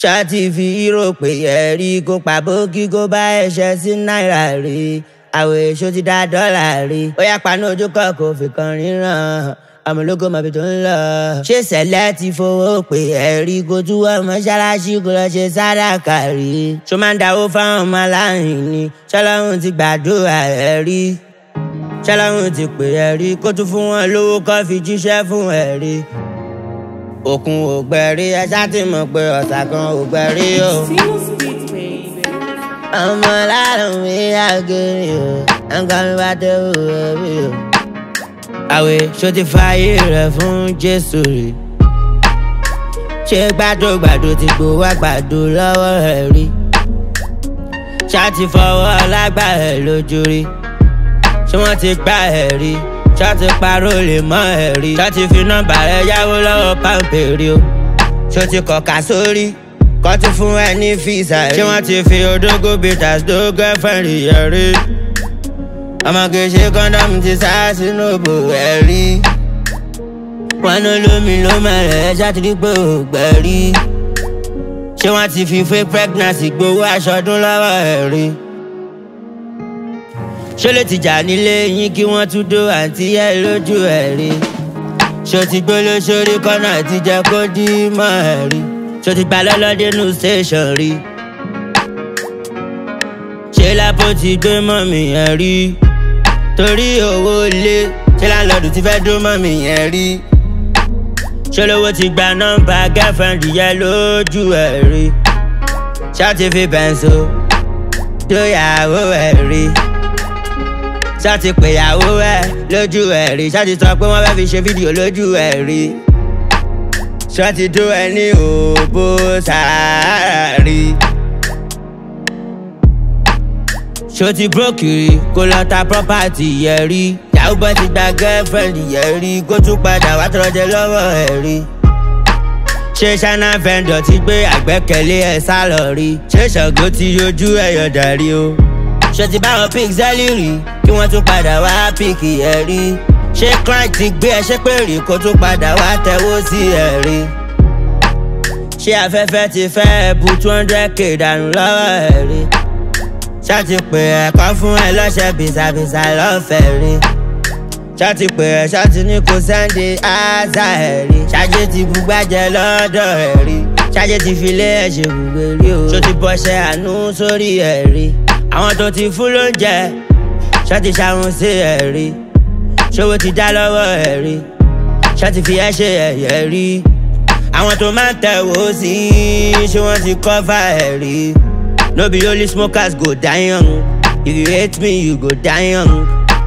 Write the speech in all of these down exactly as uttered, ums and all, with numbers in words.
ṣáàtì fi hírò pé ẹ̀rí kó pa bókí kó bá ẹ̀ṣẹ̀ sí náírà rí àwọ̀ èso ti dá dọ́là rí ó yá paná ojú kọ̀ kó fi kan ríran àmúlòkọ mọ̀bí tó ń lọ. ṣé sẹ̀lẹ̀ ti fowó pé ẹ̀rí kó tú wọ́n mọ́ṣáláṣí kó lọ ṣe sàdákà rí ṣó máa ń dáwó fáwọn ọmọ aláìní ṣọlọ́run ti gbàdúrà ẹ̀rí ṣọlọ́run ti pè ẹ̀rí kó tún fún wọn lówó kó fi jíṣẹ́ fún ẹ̀rí òkun ògbẹ̀rí ẹ ṣáà ti mọ̀ pé ọ̀sà kan ògbẹ̀rí o. ọmọ lárùn mi àgẹ̀rì o nǹkan mi bá dé òwe mi o. àwẹ̀ ṣó ti fààyè rẹ̀ fún Jésù rí ṣé gbàdúgbàdú ti gbowó àgbàdo lọ́wọ́ rẹ̀ rí ṣáà ti fọwọ́ lágbà ẹ̀ lójú rí ṣé wọ́n ti gbá ẹ̀ rí ṣá ti parọ́ lè mọ́ ẹ̀rí ṣá ti fi nọ́mbà rẹ̀ yáwó lọ́wọ́ pàǹpẹ̀rẹ̀ o ṣó ti kọ̀ka sórí kọ́ ti fún ẹ ní fíìsà rí ṣé wọ́n ti fi odógó bitters dó gẹ́fẹ̀rì yẹ̀ rí ọmọge ṣe kọ́ńdọ́mù ti sá sínú òbò ẹ̀ rí wọn ní lómi ló mẹ́rẹ̀ ṣá ti rí pé ò gbẹ̀ rí ṣé wọ́n ti fi fake pregnancy gbowó aṣọdún lọ́wọ́ ẹ̀ rí ṣó lè ti jà nílé yín kí wọ́n tún dó àǹtí ẹ̀ lójú ẹ̀ rí ṣó ti gbó lóṣòrí kọ́nà ti jẹ́ kó dí mọ́ ẹ̀ rí ṣó ti gbà lọ́lọ́dé nù station rí ṣé lápò ti gbé mọ́mì yẹn rí torí owó lé ṣé láńlọ́ọ̀dù ti fẹ́ dó mọ́mì yẹn rí ṣó lówó ti gba nọ́mbà girlfriend yẹn lójú ẹ̀ rí ṣá ti fi bẹ̀ǹsó dóyàwó ẹ̀ rí ṣá ti pèyàwó ẹ lójú ẹ rí ṣá ti sọ pé wọ́n fẹ́ fi ṣe fídíò lójú ẹ rí ṣá ti dó ẹ ní òbó sàárà rí ṣó ti brókìrì kó lọ ta property yẹ rí yahoo boy ti gba girlfriend yẹ rí kó tún padà wá tọrọ jẹ lọ́wọ́ ẹ rí ṣé ṣáná vendor ti gbé àgbẹ́kẹ̀lé ẹ sálọ rí ṣé Ṣàngó ti yọjú ẹ̀yọ̀ dàrí o ṣé ti báwọn pixeli rí kí wọ́n tún padà wá píkì ẹ̀ rí ṣé client ti gbé ẹṣẹ́ pé rí kó tún padà wá tẹ̀wó sí ẹ̀ rí ṣé afẹ́fẹ́ ti fẹ́ bu two hundred k dànù lọ́wọ́ ẹ̀ rí ṣá ti pè ẹ̀kọ́ fún ẹ lọ́ṣẹ̀ bìsàbìsà lọ́fẹ̀ẹ́ rí ṣá ti pè ẹ̀ ṣá ti ní kó sẹ́ndé áásà ẹ̀ rí ṣáájú ti bugbájẹ lọ́dọ̀ ẹ̀ rí ṣáájú ti fi lé ẹ̀ ṣe gbùgbé rí o ṣó ti bọ́ṣẹ́ àánú sórí ẹ̀ rí àwọn tó ti fún lóúnjẹ ṣá ti ṣàwọn sí ẹ̀rí ṣòwò ti dá lọ́wọ́ ẹ̀rí ṣá ti fi ẹ́ ṣe ẹ̀yẹ rí àwọn tó máa ń tẹ̀wó sí ṣé wọ́n ti cover ẹ̀rí no be only smokers go die young if you hate me you go die young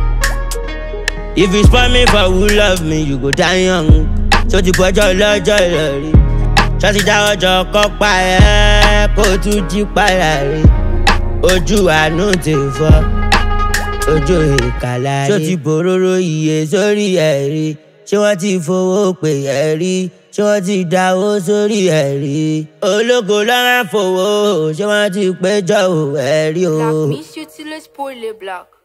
if you spoil me for who love me you go die young ṣó ti bọ́jọ́ lọ́jọ́ ìrọ̀rí ṣá ti dá ọjọ́ kọ́ pa ẹ́ kó tún jí padà rí ojú àánú ti fọ́ ojú ìkàlà rí ṣó ti bòróró iye sórí ẹ̀ rí ṣé wọ́n ti fowó pè ẹ̀ rí ṣé wọ́n ti dáwó sórí ẹ̀ rí ológo lọ́rán fowó ṣé wọ́n ti péjọ ẹ̀ rí o. Black Miss Utility Spoiler Black.